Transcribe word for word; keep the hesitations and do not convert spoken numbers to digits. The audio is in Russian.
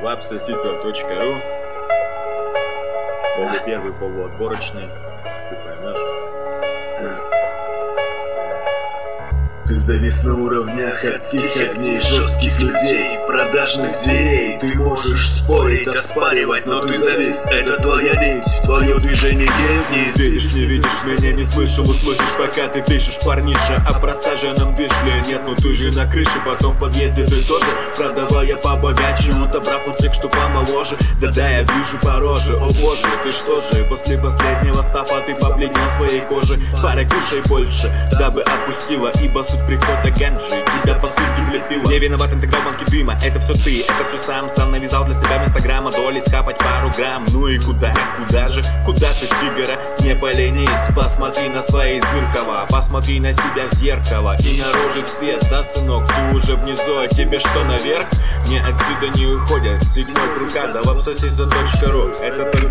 вапсосисо точка ру. Полу-первый, полуотборочный. Ты поймешь. Ты завис на уровнях адских огней, жестких людей, продажных зверей. Ты можешь спорить, оспаривать, но ты завис. Это твоя нить, твое движение геев вниз. Видишь, не видишь меня, не слышал, услышишь, пока ты пишешь, парниша. А просаженном дышле нет, ну ты же на крыше. Потом в подъезде ты тоже, продавая я побогаче, отобрав вот так, что помоложе. Да-да, я вижу по роже, о боже, ты что же? После последнего стафа ты побледнел своей кожи. Пара кушай больше, дабы отпустила, ибо суть прихода ганджи тебя по сути влепила. Не виноват интеграл банки дыма, это все ты, это все сам Сам навязал для себя вместо грамма доли скапать пару грамм. Ну и куда, куда же, куда ты, фигура? Не поленись, посмотри на свои зеркала, посмотри на себя в зеркало и на рожек свет. Да, сынок, ты уже внизу, а тебе что наверх? Не отсюда не уходят, седьмой круга, да вапсосисо точка ру. Это только